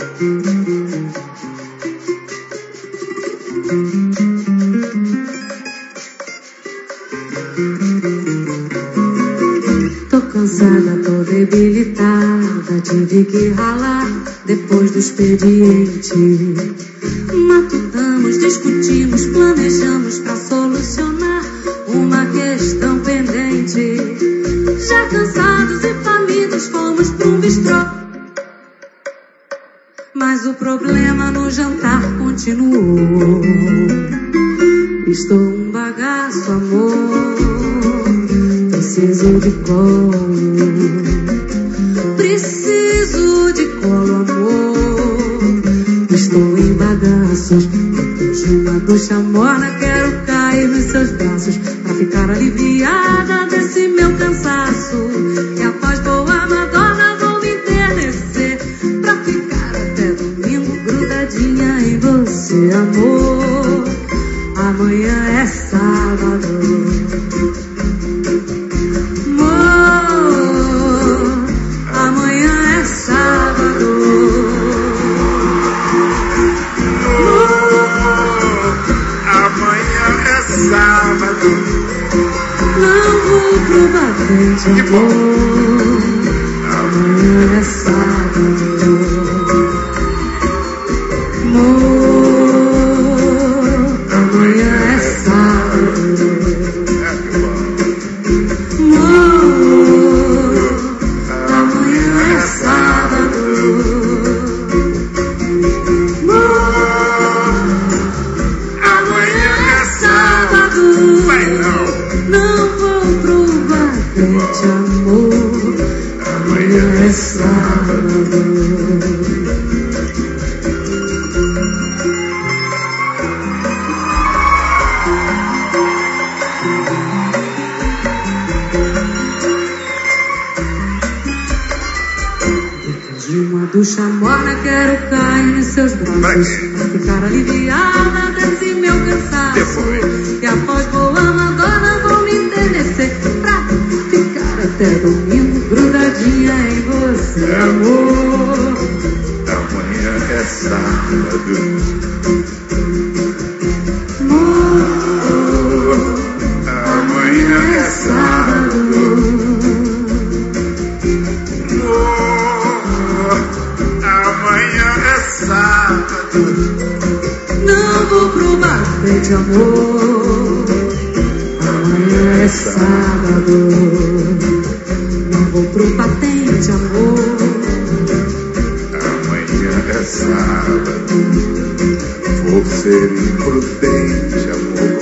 Tô cansada, tô debilitada, tive que ralar depois do expediente. Matutamos, discutimos, planejamos pra solucionar uma questão pendente. Já cansados e famintos fomos pra um bistrô, mas o problema no jantar continuou. Estou um bagaço, amor, preciso de colo. Preciso de colo, amor. Estou em bagaços, depois de uma ducha morna, quero cair nos seus braços pra ficar aliviada desse meu cansaço. E após boa Madonna vou me enternecer pra ficar até domingo grudadinha em você, amor. Amanhã é sábado, amor. Amanhã é sábado, amanhã é sábado. Não vou pro batente, amor. Amanhã é sábado, amor. Amanhã é sábado, amor. Amanhã é sábado, amor. Amanhã é sábado. Não vou pro batente, amor. Amanhã é sábado. De uma ducha morna quero cair nos seus braços pra ficar aliviada desse meu cansaço. E após boa Madonna vou me enternecer pra ficar até domingo grudadinha em você, amor. Amanhã é sábado, Amor. amanhã é sábado. Amanhã é sábado. Não vou pro batente, amor. Amanhã é sábado. Não vou pro batente, amor. Amanhã é sábado. Vou ser imprudente, amor.